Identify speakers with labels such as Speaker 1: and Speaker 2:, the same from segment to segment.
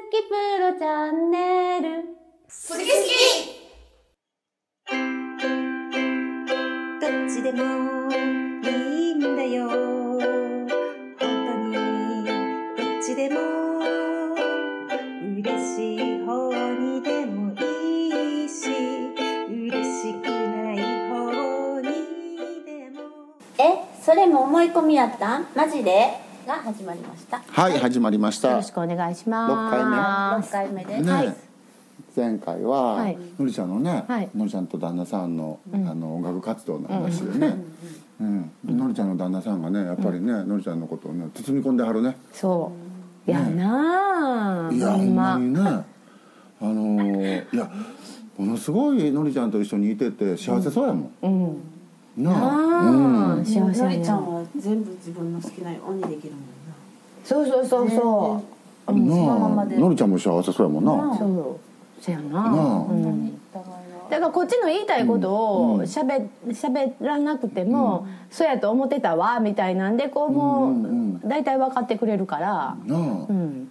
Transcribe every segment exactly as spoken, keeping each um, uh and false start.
Speaker 1: きプロチャンネル
Speaker 2: 好き好き
Speaker 3: どっちでもいいんだよ本当にどっちでも嬉しい方にでもいいし嬉しくない方にでも
Speaker 1: え、それも思い込みやったん？マジでが始まりました。
Speaker 4: はい、はい、始まりました。
Speaker 1: よろしくお願いします。ろっかいめろっかいめです、
Speaker 4: ね、
Speaker 1: はい、
Speaker 4: 前回は、はい、のりちゃんのね、
Speaker 1: はい、
Speaker 4: のりちゃんと旦那さんの、うん、あの音楽活動の話でね、うんうん、のりちゃんの旦那さんがねやっぱりね、うん、のりちゃんのことをね包み込んではるね。
Speaker 1: そうやな、
Speaker 4: ね、いやほんまにね、あのー、いやものすごいのりちゃんと一緒にいてて幸せそうやもん、うんうんなあ、
Speaker 1: うん、幸せや。
Speaker 2: のりちゃんは全部自分の好きなようにできるもんな。
Speaker 1: そうそうそうそう。
Speaker 4: なあ、のりちゃんも幸せそうやもんな。
Speaker 1: そう、そうやな。なあ、うん。だからこっちの言いたいことをしゃべしゃべらなくても、うん、そうやと思ってたわみたいなんでこうもう大体分かってくれるから。なあ、
Speaker 4: うん、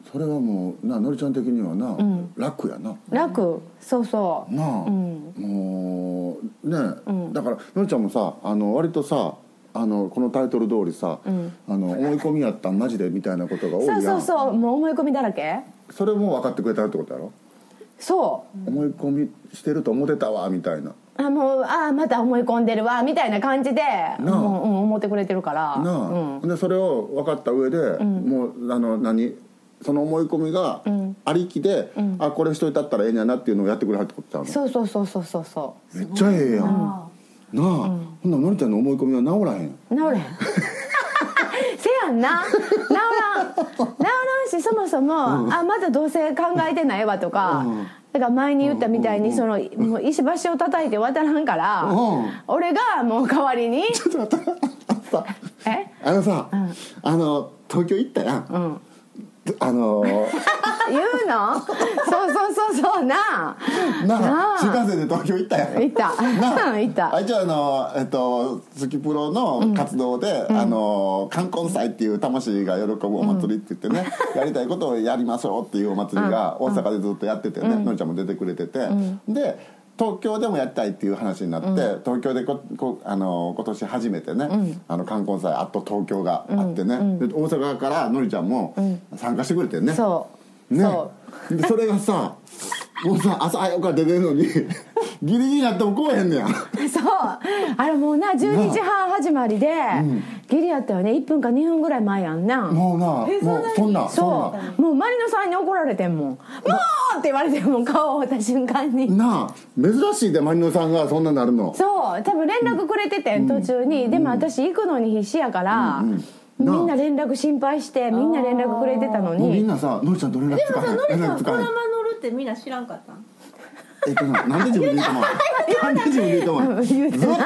Speaker 4: それはもうなのりちゃん的にはな、うん、楽やな。
Speaker 1: 楽、そうそう。
Speaker 4: なあ、うん、もうね、うん、だからのりちゃんもさあの割とさ。あのこのタイトル通りさ、うん、あの思い込みやったんマジでみたいなことが多いやん。
Speaker 1: そうそうそう、もう思い込みだらけ。
Speaker 4: それも分かってくれたってことやろ。
Speaker 1: そう、
Speaker 4: 思い込みしてると思ってたわみたいな。
Speaker 1: あもうあまた思い込んでるわみたいな感じでもう、うん、思ってくれてるからな
Speaker 4: あ、うん、でそれを分かった上で、うん、もうあの何その思い込みがありきで、うん、あこれしといたったらええんやなっていうのをやってくれはってことちゃうの。
Speaker 1: そうそうそうそうそうそう。
Speaker 4: めっちゃええやん。なあ、うん、ほんならのりちゃんの思い込みは治らへん。
Speaker 1: 治らへんせやんな、治らん治らんしそもそも、うん、あまだどうせ考えてないわとか、うん、だから前に言ったみたいにその、うん、もう石橋を叩いて渡らんから、うん、俺がもう代わりに
Speaker 4: ちょっと待って
Speaker 1: え
Speaker 4: あのさ、うん、あの東京行ったやん、うんあのー、
Speaker 1: 言うのそうそうそうそうな
Speaker 4: なあ新幹線で東京行ったやん。
Speaker 1: 行ったなあ行った
Speaker 4: あ一応あのえっとスキプロの活動で、うん、あの冠婚祭っていう魂が喜ぶお祭りって言ってね、うん、やりたいことをやりましょうっていうお祭りが大阪でずっとやっててね、うん、のりちゃんも出てくれてて、うん、で東京でもやりたいっていう話になって、うん、東京でここあの今年初めてね、うん、あの冠婚祭あと東京があってね、うん、で大阪からのりちゃんも参加してくれてね、
Speaker 1: そう
Speaker 4: ね
Speaker 1: そう
Speaker 4: でそれがさもうさ朝早くから出てるのにギリギリになっても来えへんねや。そう
Speaker 1: あれもうなじゅうにじはん始まりで、うん、ギリやったよね。いっぷんかにふんぐらい前やんな。
Speaker 4: もうなもうそんな
Speaker 1: そうもうマリノさんに怒られてんもんもうって言われても顔を追った瞬間に
Speaker 4: なあ珍しいでマリノさんがそんななるの。
Speaker 1: そう多分連絡くれてて、うん、途中に、うん、でも私行くのに必死やから、うんうんみんな連絡心配してみんな連絡くれてたのに
Speaker 4: もうみんなさのりちゃんと連絡つかへん。
Speaker 2: でもさのりちゃんこだま乗るってみんな知らんかったん。
Speaker 4: えっとななんで自分で言うと思うなんで自分で言うと思うずっと振ってたよ。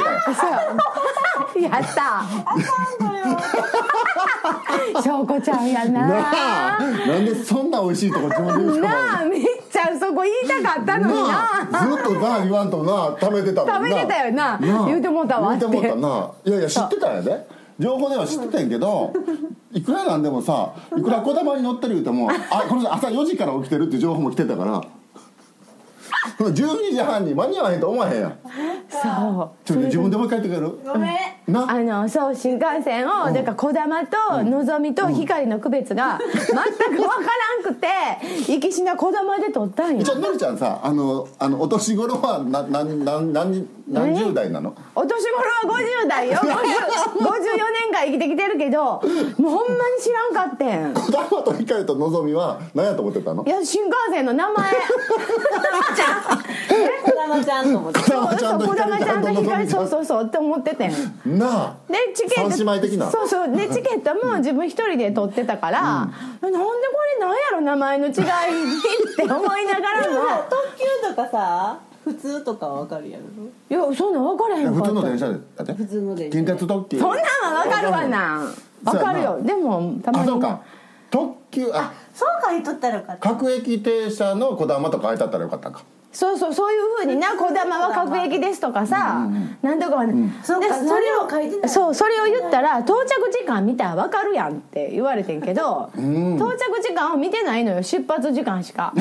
Speaker 1: やった翔子ちゃんやな
Speaker 4: なあなんでそんな美味しいとこ自分で言うと思う
Speaker 1: なあめっちゃそこ言いたかったのにな
Speaker 4: なずっとな言わんとな食べてたもんな。
Speaker 1: 食べてたよな言うてもうたわって
Speaker 4: 言うてもうたないやいや知ってたんやで情報では知ってたんやけどいくらなんでもさいくらこだまに乗ってる言うてもあこの人朝よじから起きてるっていう情報も来てたからじゅうにじはんに間に合わへんと思わへんやん。
Speaker 1: そう
Speaker 4: ちょっと自分でもう一回言ってくれる
Speaker 2: ごめん
Speaker 4: な
Speaker 1: あのそう新幹線を、うん、だからこだまとのぞみと光の区別が全く分からんくて行きしなこだまで撮ったんや。
Speaker 4: じゃあのりちゃんさあのあのお年頃はなな何何何十代なの？
Speaker 1: お年頃はごじゅう代よごじゅうよねんかん生きてきてるけどもうほんまに知らんかってん。
Speaker 4: こだまと光とのぞみは何やと思ってたの？
Speaker 1: いや新幹線の名前
Speaker 2: こだまちゃんと思って
Speaker 4: こだまちゃんと
Speaker 1: 光そうそうそうって思っててん
Speaker 4: なあ
Speaker 1: でチケット
Speaker 4: 三姉妹的な
Speaker 1: そうそうでチケットも自分一人で取ってたから、うん、なんでこれなんやろ名前の違いって思いながらも
Speaker 2: 特急とかさ普通とかは分かるやろ。
Speaker 1: いやそんなん分からへんかった。
Speaker 4: 普通の電車でだって
Speaker 2: 普通の電車
Speaker 4: 近鉄特急
Speaker 1: そんなんは分かるわな分かるよ。でもたまに
Speaker 4: あそうか特急あ
Speaker 2: そうか言っとったらよかった。
Speaker 4: 各駅停車のこだまとか書いてあったらよかったか。
Speaker 1: そうそうそういうふうにな児玉は各駅ですとかさ、なんとかはね、
Speaker 2: そうか、それを書いてない。
Speaker 1: そうそれを言ったら到着時間見たら分かるやんって言われてんけど、到着時間を見てないのよ、出発時間しか。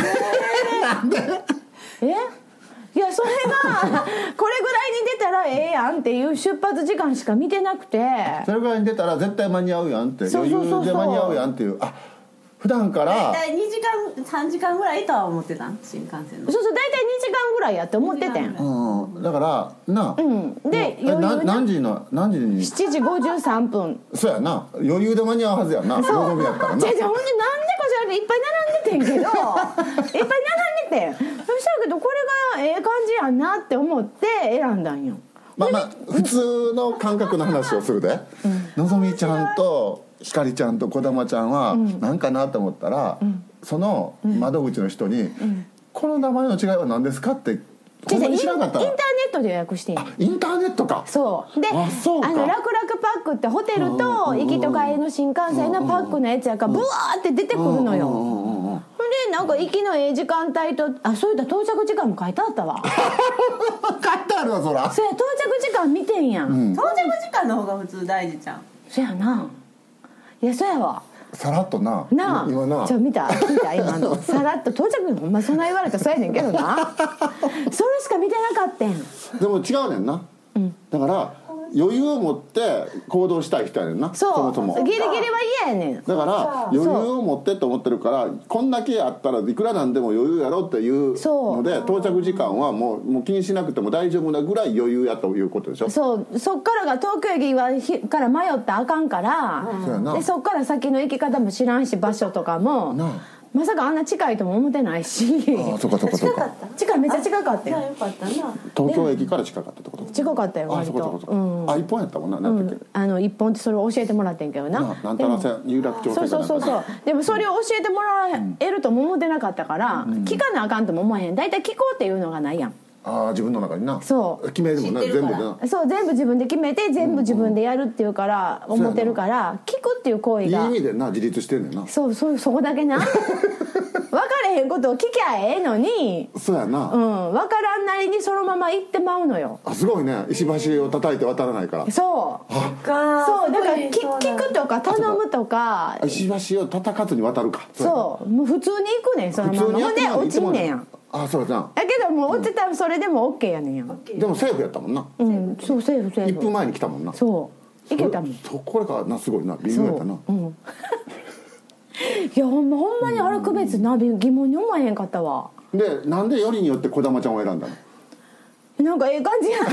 Speaker 1: えいやそれがこれぐらいに出たらええやんっていう出発時間しか見てなくて、
Speaker 4: それぐらいに出たら絶対間に合うやんって、
Speaker 1: そうそうそうそう
Speaker 4: 余裕で間に合うやんっていう、あ普段から
Speaker 2: 大体にじかんさんじかんぐらいとは思ってたん、新幹線の。
Speaker 1: そうそう大体にじかんぐらいやって思っててん。
Speaker 4: うんだからな、
Speaker 1: うんで
Speaker 4: えな
Speaker 1: 余裕な
Speaker 4: 何時の何時に
Speaker 1: しちじごじゅうさんぷん。
Speaker 4: そうやな、余裕で間に合うはずやな、
Speaker 1: そう
Speaker 4: 望みやったらな。
Speaker 1: じゃあじゃあほんでなんでかしらいっぱい並んでてんけどいっぱい並んでて、そしたらけどこれがええ感じやんなって思って選んだんよ。
Speaker 4: まあまあ普通の感覚の話をするで、のぞみちゃんとひかりちゃんとこだまちゃんは何かなと思ったら、その窓口の人に「この名前の違いは何ですか?」ってほんまに知らなかったら
Speaker 1: インターネットで予約してんの。
Speaker 4: インターネットか。
Speaker 1: そうで
Speaker 4: あそうか
Speaker 1: あの楽々パックってホテルと行きと帰りの新幹線のパックのやつやからブワーって出てくるのよ。ほんでなんか行きのええ時間帯と、あそういった到着時間も書いてあったわ。
Speaker 4: 書いてあるわそら。
Speaker 1: そや到着時間見てんやん、
Speaker 2: 到着時間の方が普通大事ちゃん。
Speaker 1: そやな。いやそやわ
Speaker 4: さらっとな
Speaker 1: なあ
Speaker 4: 今な
Speaker 1: ちょ見た聞いた今のさらっと到着日ほんまそんな言われたらそうやねんけどなそれしか見てなかったん。
Speaker 4: でも違うねんな、だから余裕を持って行動したい人やねんな。
Speaker 1: そう
Speaker 4: そもそも
Speaker 1: ギリギリは嫌やねん。
Speaker 4: だから余裕を持ってって思ってるから、こんだけあったらいくらなんでも余裕やろっていうので、到着時間はもう、もう気にしなくても大丈夫なぐらい余裕やということでしょ。
Speaker 1: そうそっからが東京駅はひから迷ったらあかんから、
Speaker 4: そうやな
Speaker 1: でそっから先の行き方も知らんし場所とかも
Speaker 4: なあ
Speaker 1: まさかあんな近いとも思ってないし
Speaker 4: ああそうかそうかそうか。
Speaker 1: 近いめっちゃ近かったよ。
Speaker 2: じゃあよかったな。
Speaker 4: 東京駅から近かったってこと。
Speaker 1: 近かったよ
Speaker 4: あ
Speaker 1: 割と。
Speaker 4: そうかそうかそうか、
Speaker 1: うん
Speaker 4: あ一本やったもんな。なんだっけ、
Speaker 1: あの一本ってそれを教えてもらってんけどな。
Speaker 4: ななんたら線有楽町線
Speaker 1: そうそうそうそう。でもそれを教えてもらえるとも思ってなかったから、聞かなあかんとも思えへん。大体聞こうっていうのがないやん。
Speaker 4: ああ自分の中にな。
Speaker 1: そう
Speaker 4: 決めるもんな
Speaker 2: 知ってるから
Speaker 4: 全部でな。
Speaker 1: そう全部自分で決めて全部自分でやるっていうから思ってるから聞くっていう行為
Speaker 4: いい
Speaker 1: が
Speaker 4: 意味でな自立してんねんな。
Speaker 1: そうそうそこだけな分かれへんことを聞きゃええのに、
Speaker 4: そうやな、
Speaker 1: うん、分からんなりにそのまま行ってまうのよ。
Speaker 4: あすごいね、石橋を叩いて渡らないから。
Speaker 1: そう
Speaker 2: か
Speaker 1: そうだからき
Speaker 2: そうなん
Speaker 1: 聞くとか頼むとか
Speaker 4: 石橋を叩かずに渡るか。
Speaker 1: そうもう普通に行くねんそのまま。ほんで落ちんねんやん。
Speaker 4: あそうやな。
Speaker 1: だけどもう落ちたらそれでも OK やねんやん。
Speaker 4: でもセーフやったもんな、
Speaker 1: うんそうセーフセーフ
Speaker 4: いっぷんまえに来たもんな。
Speaker 1: そう行けたもん。
Speaker 4: そこれからなすごいな微妙やったな。
Speaker 1: そう、うん、いやほんまほんまにあれ区別な疑問に思えへんかったわ。
Speaker 4: でなんでよりによって児玉ちゃんを選んだの。
Speaker 1: なんかええ感じやね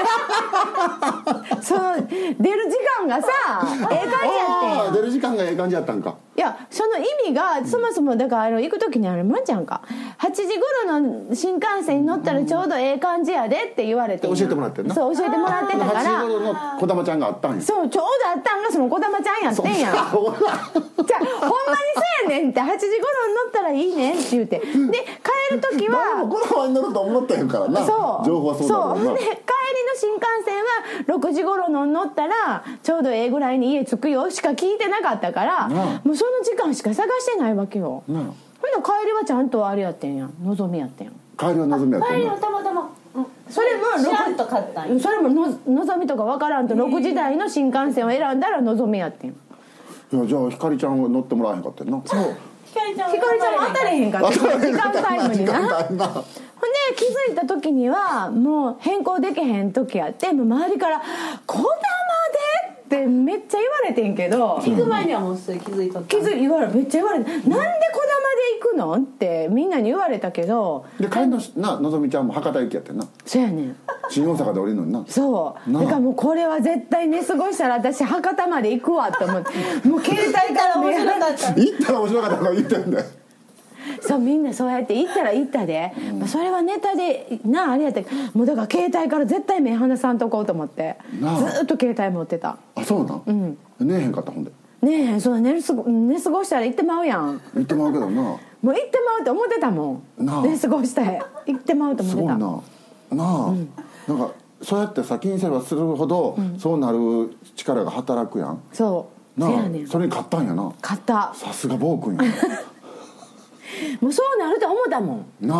Speaker 1: その出る時間がさええ感じやってん。
Speaker 4: あー出る時間がええ感じやったんか。
Speaker 1: いやその意味がそもそもだからあの行く時にあれまんちゃんかはちじ頃の新幹線に乗ったらちょうどええ感じやでって言われてんや
Speaker 4: 教えてもらってんな。
Speaker 1: そう教えてもらってたか
Speaker 4: はちじ
Speaker 1: ら
Speaker 4: 頃の児玉ちゃんがあったんや。
Speaker 1: そうちょうどあったんがその児玉ちゃんやってんやん。
Speaker 4: ほら
Speaker 1: じゃあほんまにそうやねんってはちじ頃に乗ったらいいねんって言うてで帰る時は
Speaker 4: 誰も児玉に乗ると思ってへんからな。
Speaker 1: そう
Speaker 4: 情報はそうだろうな。
Speaker 1: そうで帰りの新幹線はろくじ頃の乗ったらちょうどええぐらいに家着くよしか聞いてなかったから
Speaker 4: なあ
Speaker 1: もうその時間しか探してないわけよ。
Speaker 4: なあ
Speaker 1: ほんな帰りはちゃんとあれやってんやんのぞみやってんやん。
Speaker 4: 帰りは望みやった
Speaker 2: 帰り
Speaker 4: んな。
Speaker 2: はたまたま、うん、
Speaker 1: それも
Speaker 2: 知らんと買ったんや。
Speaker 1: それもののぞみとか分からんとろくじ台の新幹線を選んだらのぞみやってん。
Speaker 4: いやじゃあひかりちゃんは乗ってもらえへんかったんな。そう
Speaker 2: ひかりちゃん
Speaker 1: ひかりちゃんも当たれへんかった時間タイムにな。ほんで
Speaker 4: 時間帯な。
Speaker 1: 気づいた時にはもう変更できへん時やってもう周りから「こだまで?」ってめっちゃ言われてんけど
Speaker 2: 行く前にはもうそれ気づいとった。
Speaker 1: 気づい言われめっちゃ言われて「なんでこだまで行くの?」ってみんなに言われたけど
Speaker 4: で帰りのなのぞみちゃんも博多行きやってんな。
Speaker 1: そうやねん
Speaker 4: 新大阪で降りるのにな。
Speaker 1: そう
Speaker 4: なあ
Speaker 1: だからもうこれは絶対寝過ごしたら私博多まで行くわと思ってもう携帯から
Speaker 2: 面
Speaker 1: 目
Speaker 2: 白かった。
Speaker 4: 行ったら面白かったから言ってんだよ。
Speaker 1: そうみんなそうやって行ったら行ったで、まあ、それはネタでなあれやったけどもうだから携帯から絶対目離さんとこうと思って
Speaker 4: なあ
Speaker 1: ずーっと携帯持ってた。
Speaker 4: あそうなん。うん。寝えへんかったほんで。
Speaker 1: ねえそんな寝るすご寝過ごしたら行ってまうやん。
Speaker 4: 行ってまうけどな。
Speaker 1: もう行ってまうと思ってたもん
Speaker 4: なあ
Speaker 1: 寝過ごしたら行ってまうと思ってた。
Speaker 4: すごいな。なあ、なんかそうやって先にすればするほど、そうなる力が働くやん。
Speaker 1: そう
Speaker 4: なあ
Speaker 1: せやねん
Speaker 4: それに勝ったんやな。
Speaker 1: 買った
Speaker 4: さすが暴君や
Speaker 1: もうそうなると思ったもん。
Speaker 4: な。なあ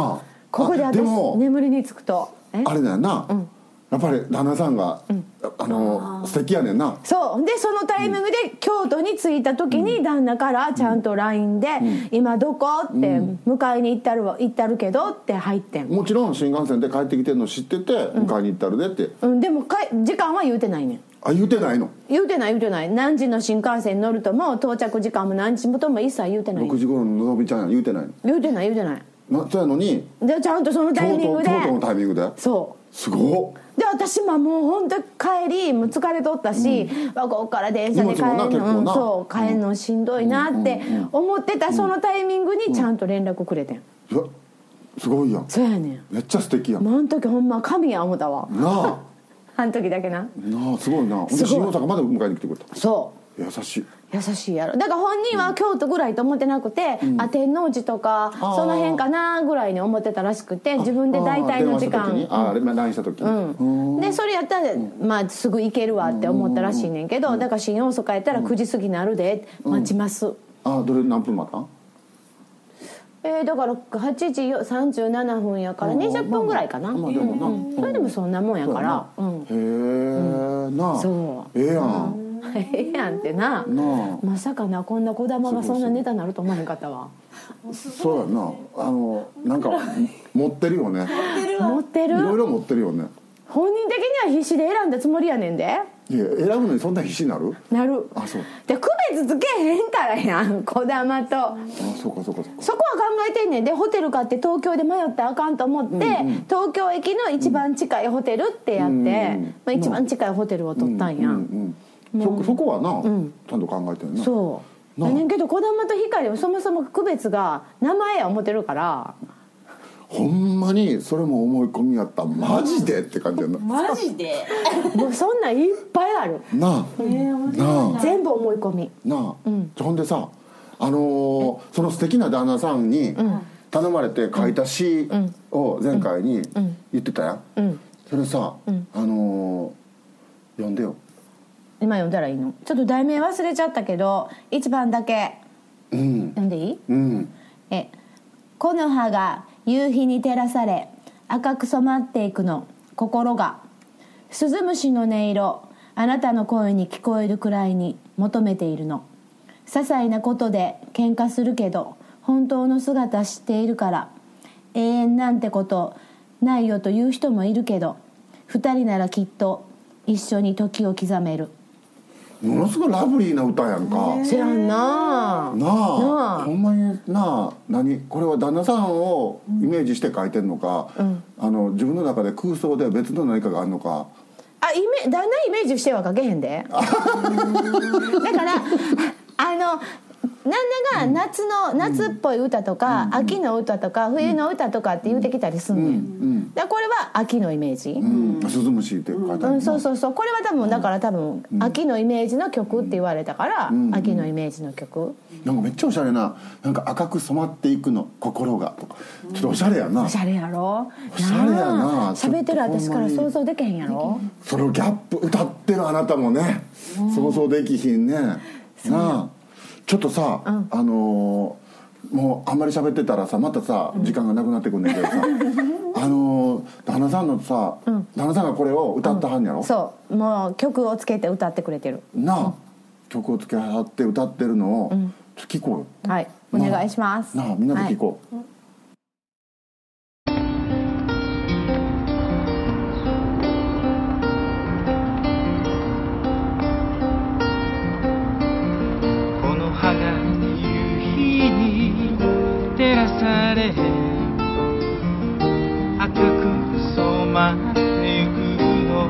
Speaker 1: ここで私
Speaker 4: でも
Speaker 1: 眠りにつくとえ
Speaker 4: あれだよな、
Speaker 1: うん
Speaker 4: やっぱり旦那さんが、うん、あの素敵やねんな。
Speaker 1: そうでそのタイミングで京都に着いた時に旦那からちゃんと ライン で「今どこ?」って「迎えに行ったるわ行ったるけど」って入ってん。
Speaker 4: もちろん新幹線で帰ってきてるの知ってて迎えに行ったるでって、
Speaker 1: うん、でもか時間は言うてないねん。
Speaker 4: あ言うてないの。
Speaker 1: 言うてない言うてない。何時の新幹線に乗るとも到着時間も何時もとも一切言うてない。
Speaker 4: ろくじ頃ののぞみちゃんや言うてないの。
Speaker 1: 言うてない言うてない。
Speaker 4: なそうやのに
Speaker 1: でちゃんとそのタイミングで
Speaker 4: 京都、京都のタイミングで
Speaker 1: そう
Speaker 4: すごっ。
Speaker 1: で私ももう本当帰りもう疲れとったし、うん、ここから電車で帰るの、うん、そう帰るのしんどいなって思ってたそのタイミングにちゃんと連絡くれてん。
Speaker 4: いやすごいやん。
Speaker 1: そうやねん。
Speaker 4: めっちゃ素敵やん。
Speaker 1: もうあの時ほんま神や思ったわ
Speaker 4: なあ
Speaker 1: あの時だけな
Speaker 4: なあすごいな。ほんで新大阪まで迎えに来てくれた。
Speaker 1: そう
Speaker 4: 優しい
Speaker 1: 優しいやろ。だから本人は京都ぐらいと思ってなくて、うん、あ天王寺とかその辺かなぐらいに思ってたらしくて自分で大体の時間
Speaker 4: ああれ ライン した時に、
Speaker 1: うん、でそれやったら、まあ、すぐ行けるわって思ったらしいねんけど、だから新大阪やったらくじ過ぎなるで待ちます、うん、
Speaker 4: あどれ何分待ったん？
Speaker 1: えー、だからはちじさんじゅうななふんやからにじゅっぷんぐらいかな、まあまあでもな、うん、それでもそんなもんやから、うん、
Speaker 4: へえ、うん、なあ
Speaker 1: そう
Speaker 4: ええやん、
Speaker 1: ええやんってなまさかなこんな児玉がそんなネタになると思わへんかったわ。
Speaker 4: そうやなあのなんか持ってるよね
Speaker 1: 持ってるい
Speaker 4: ろいろ持ってるよね。
Speaker 1: 本人的には必死で選んだつもりやねんで。
Speaker 4: いや選ぶのにそんな必死になる
Speaker 1: なる。
Speaker 4: あそう
Speaker 1: で区別つけへんからやん児玉と。あ
Speaker 4: そうかそうかそうか。
Speaker 1: そこは考えてんねんでホテル買って東京で迷ったらあかんと思って、うんうん、東京駅の一番近いホテルってやって、うんうんまあ、一番近いホテルを取ったんやん、うん
Speaker 4: うんうん、そ, そこはな、うん、ちゃんと考えてるな。
Speaker 1: そうやねんけど児玉と光はそもそも区別が名前や思ってるから
Speaker 4: ほんまにそれも思い込みやったマジでって感じやな。
Speaker 2: マジで
Speaker 1: もうそんなんいっぱいある
Speaker 4: なあ、え
Speaker 1: ー、なあ全部思い込み
Speaker 4: なあ、うん、ほんでさあのー、その素敵な旦那さんに頼まれて書いた詩を前回に言ってたやん、うん、それさ、うん、あのー、読んでよ。
Speaker 1: 今読んだらいいの？ちょっと題名忘れちゃったけど一番だけ、うん、読んでいい？うん、え木の葉が夕日に照らされ赤く染まっていくの心が鈴虫の音色あなたの声に聞こえるくらいに求めているの。些細なことで喧嘩するけど本当の姿知っているから永遠なんてことないよという人もいるけど二人ならきっと一緒に時を刻める。
Speaker 4: ものすごいラブリーな歌やんか。
Speaker 1: せやんな
Speaker 4: なあなあほんまになあ何これは旦那さんをイメージして書いてんのか、うん、あの自分の中で空想で別の何かがあるのか。
Speaker 1: あイメ旦那イメージしては書けへんでだからあの旦那が夏の、うん、夏っぽい歌とか、うん、秋の歌とか冬の歌とかって言うてきたりすんねん、うんうん、だこれは秋のイメージ、
Speaker 4: うん、鈴虫って書いてある、
Speaker 1: うん、そうそうそうこれは多分だから多分、うん、秋のイメージの曲って言われたから、うん、秋のイメージの曲
Speaker 4: なんかめっちゃおしゃれななんか赤く染まっていくの心がとかちょっとおしゃれやな。
Speaker 1: おしゃれやろ
Speaker 4: おしゃれやな。
Speaker 1: 喋ってる私から想像できへんやろ。
Speaker 4: そのギャップ歌ってるあなたもね、うん、想像できひんねなあ。ちょっとさ、うん、あのー、もうあんまり喋ってたらさまたさ時間がなくなってくんねんけどさ、うん、あのー、旦那さんのさ、うん、旦那さんがこれを歌ったはんやろ、うん、
Speaker 1: そうもう曲をつけて歌ってくれてる
Speaker 4: なあ、うん、曲をつけはって歌ってるのを、うん、ちょっと聞こうよ。
Speaker 1: はいお願いします。
Speaker 4: なあみんなで聞こう、はい
Speaker 5: 照らされ赤く染まってゆくの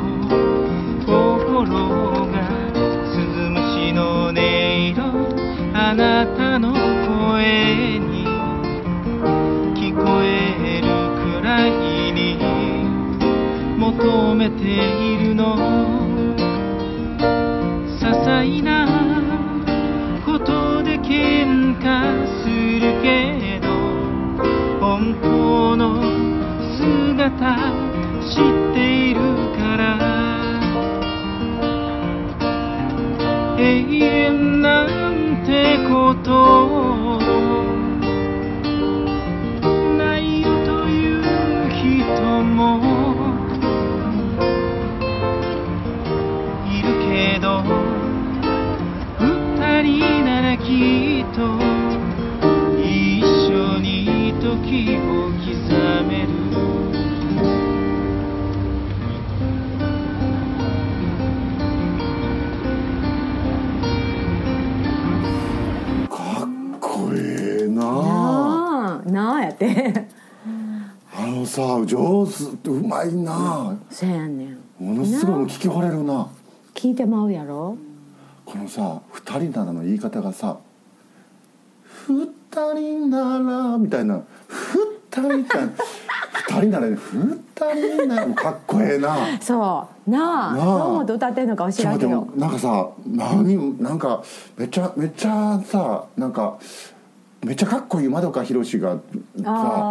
Speaker 5: 心が鈴虫の音色あなたの声に聞こえるくらいに求めているの。些細なことで喧嘩するけど本当の姿知っているから永遠なんてことないよという
Speaker 1: やって
Speaker 4: あのさ上手うまいな。
Speaker 1: そうやねん。
Speaker 4: ものすごい聞き惚れるな。
Speaker 1: 聞いてまうやろ。
Speaker 4: このさ二人ならの言い方がさ二人ならみたいな二人か二人なら二人ならかっこええな。
Speaker 1: そうなあ
Speaker 4: なあ
Speaker 1: どう思って歌ってんのか知らんけど。
Speaker 4: なんかさ何なんかめっちゃめっちゃさなんかめっちゃかっこいいまどかひろしがさ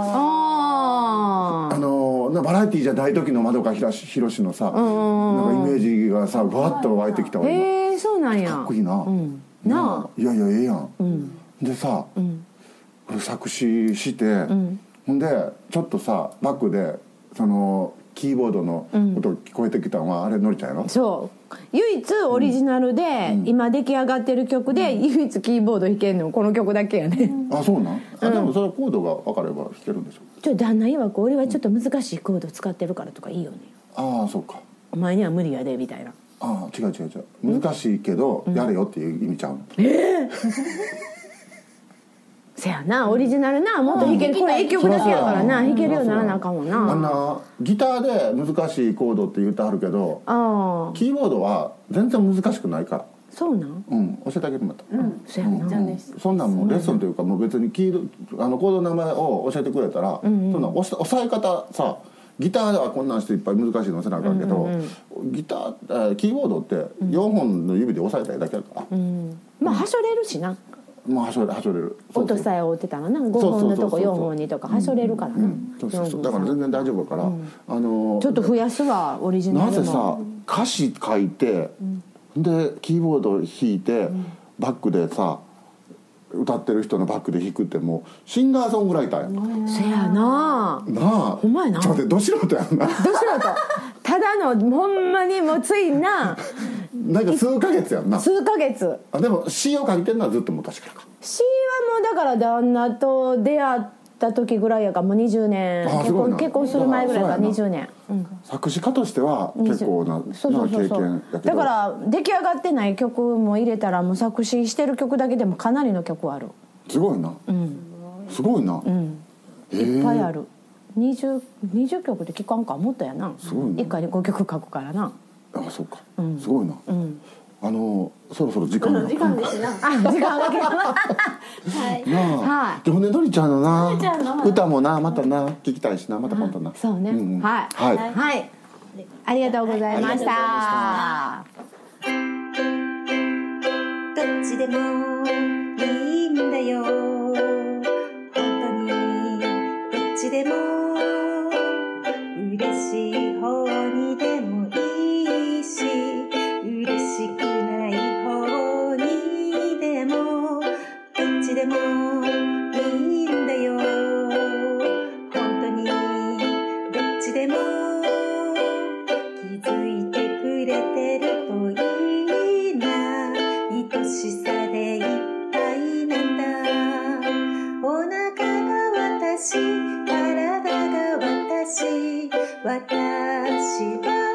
Speaker 1: あ
Speaker 4: あのバラエティーじゃない時のまどかひろしのさなんかイメージがさわっと湧いてきたわ今。
Speaker 1: へえそうなんや。
Speaker 4: かっこいいな、
Speaker 1: うん、なあ
Speaker 4: いやいやええやん、
Speaker 1: うん、
Speaker 4: でさ、うん、作詞して、うん、ほんでちょっとさバックでそのキーボードの音聞こえてきたのは、うん、あれのりちゃんやろ。
Speaker 1: そう唯一オリジナルで、うん、今出来上がってる曲で、うん、唯一キーボード弾けんのこの曲だけやね、
Speaker 4: うん、あそうなん、あでもそれはコードが分かれば弾けるんでしょ。
Speaker 1: ちょ旦那曰く俺はちょっと難しいコード使ってるからとかいいよね、
Speaker 4: うん、ああそうか
Speaker 1: お前には無理やでみたいな。
Speaker 4: ああ違う違う違う難しいけど、うん、やれよっていう意味ちゃう。
Speaker 1: ええーせやなオリジナルなもっと弾ける、これいっきょくだけやからな弾けるようにならなあかんもんな。
Speaker 4: あんなギターで難しいコードって言ってはるけどあキーボードは全然難しくないから。
Speaker 1: そうなん、
Speaker 4: うん、教えてあげるまた、
Speaker 1: うん、そうやな、
Speaker 4: うん、そんなんもうレッスンというかもう別にキードあのコードの名前を教えてくれたら、うんうん、そんな押し押さえ方さギターではこんなんしていっぱい難しいのせなあかんけど、うんうんうん、ギターキーボードってよんほんの指で押さえたいだけだから、うん、
Speaker 1: まあはしょれるしな。
Speaker 4: まあはしょれはしょれる
Speaker 1: 音さえ追ってたらなごほんのとこよんほんにとかはしょれるからな。
Speaker 4: だから全然大丈夫だから、うん、あの
Speaker 1: ちょっと増やすわオリジナルも。
Speaker 4: なぜさ歌詞書いて、うん、でキーボード弾いて、うん、バックでさ歌ってる人のバックで弾くってもうシンガーソングライターや。
Speaker 1: せやな
Speaker 4: なあ
Speaker 1: ほんまやな。
Speaker 4: ちょっと待ってど素人やんな。
Speaker 1: ど素人ただのほんまにもうついな
Speaker 4: なんか数ヶ月やんな。
Speaker 1: 数ヶ月
Speaker 4: あでも詩を書いてるのはずっと昔からか。
Speaker 1: 詩はもうだから旦那と出会った時ぐらいやからもうにじゅうねん結婚結婚する前ぐらいからにじゅうねん、うん、
Speaker 4: 作詞家としては結構な
Speaker 1: そうそうそうそう
Speaker 4: 経験やけどだ
Speaker 1: から出来上がってない曲も入れたらもう作詞してる曲だけでもかなりの曲ある。
Speaker 4: すごいな、うん、すごいな、うん、
Speaker 1: いっぱいある。にじゅう、にじゅうきょくで聴かんかもっとやな。
Speaker 4: すごいな。
Speaker 1: いっかいにごきょく書くからな。
Speaker 4: あそうか、うん、すごいな、うん、あのそろそろ時間
Speaker 3: が、うん、時間ですな。あ
Speaker 1: 時間がけはい、
Speaker 4: なあ、はい、でもねのりちゃんのな歌もなまたな聞きたいしなまた今度な、
Speaker 1: そうね、うんうん、はい、はいはい、はい、ありがとうございました。
Speaker 3: どっちでもいいんだよ本当にどっちでも嬉しい方にでもいいし嬉しくない方にでもどっちでもいいんだよ本当にどっちでも気づいてくれてるといいな愛しさでいっぱいなんだお腹が私体が私私は